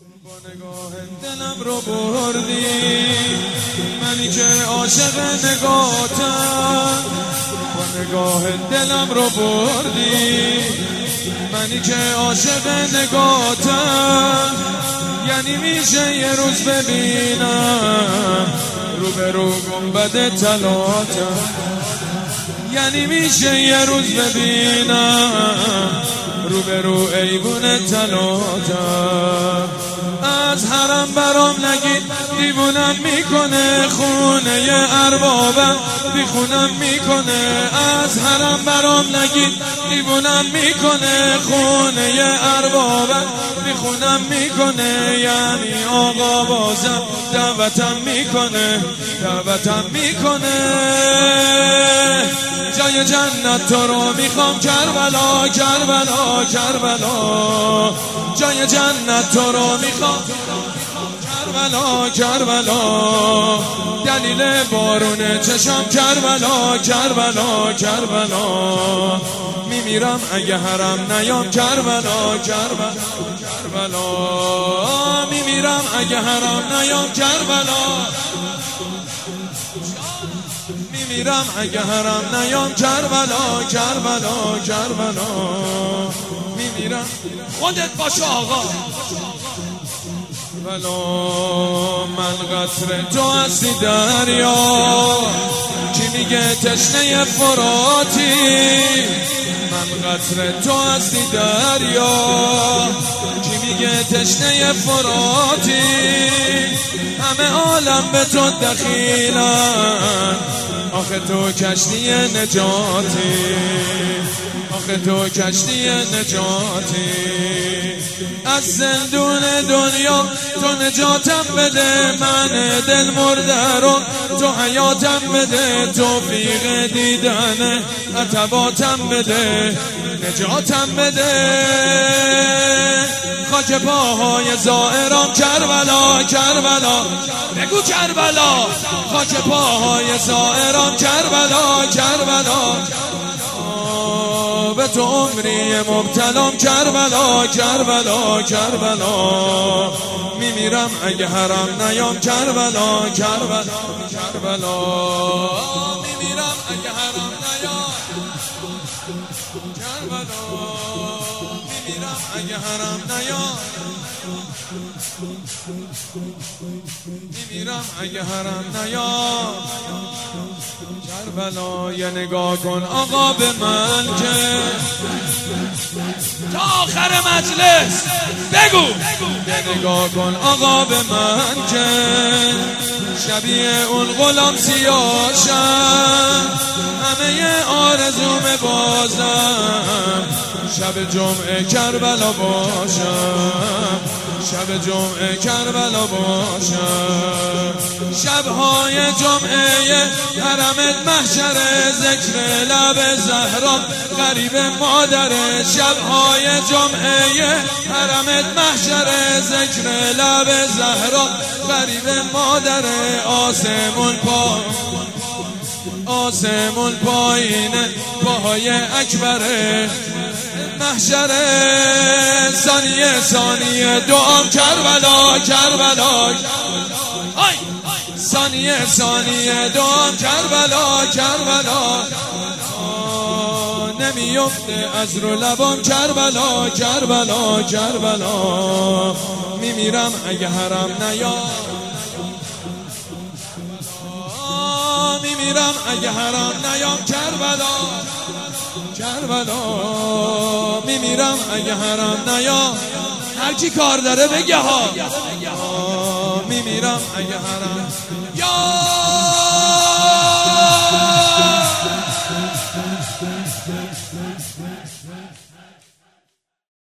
با نگاه دلم رو بردی، منی که عاشق نگاتم. با نگاه دلم رو بردی، منی که عاشق نگاتم. یعنی میشه یه روز ببینم رو به رو گنبد طلاتم. یعنی میشه یه روز ببینم رو به رو ایوون طلاتم. از حرم برام نگید دیوونم میکنه، خونه اربابم بیخونم میکنه. از حرم برام نگید دیوونم میکنه، خونه اربابم بیخونم میکنه. یعنی آقا بازم دعوتم میکنه، دعوتم میکنه. جای جنت تو رو میخوام کربلا، کربلا، کربلا. جای جنت تو رو میخوام کربلا، کربلا. دلیل بارون چشم کربلا، کربلا، کربلا. میمیرم اگه حرم نیام کربلا، کربلا، کربلا. میمیرم اگه حرم نیام کربلا، میمیرم اگه حرم نیام کربلا، کربلا، کربلا. میمیرم. خودت باش آقا. بلا من قطره تو هستی دریا، کی میگه تشنه فراتی؟ من قطره تو هستی دریا، کی میگه تشنه فراتی؟ همه عالم به تو دخیلن، آخه تو کشتی نجاتی، آخه تو کشتی نجاتی. از زندون دنیا تو نجاتم بده، من دل مرده رو تو حیاتم بده. توفیق دیدن عتباتم بده، نجاتم بده. خاک پاهای زائران کربلا، کربلا. بگو کربلا. خاک پاهای زائران کربلا، کربلا. به تو عمری مبتلام کربلا، کربلا، کربلا. میمیرم اگه حرم نیام کربلا، کربلا، کربلا. میمیرم اگه حرم نیام کربلا، میمیرم اگه حرم نیام، میمیرم اگه حرم نیام کربلا. یه نگاه کن آقا به من که تا آخر مجلس بگو. یه نگاه کن آقا به من که شبیه اون غلام سیاشم، همه آرزوم بازم شب جمعه کربلا باشم، شب جمعه کربلا باشم. شبهای جمعه حرمت محشر، ذکر لب زهرا غریب مادر. شبهای جمعه حرمت محشر، ذکر لب زهرا غریب مادر. آسمون پا، آسمون پایینه پاهای اکبره محشره. ثانیه ثانیه دعام کربلا، کربلا. ثانیه ثانیه دعام کربلا، کربلا. نمیفته از رو لبام کربلا، کربلا، کربلا. میمیرم اگه حرم نیام، میمیرم اگه حرم نیام کربلا، کربلا. میمیرم اگه حرم نیام. هر کی کار داره بگه ها. میمیرم اگه حرم یا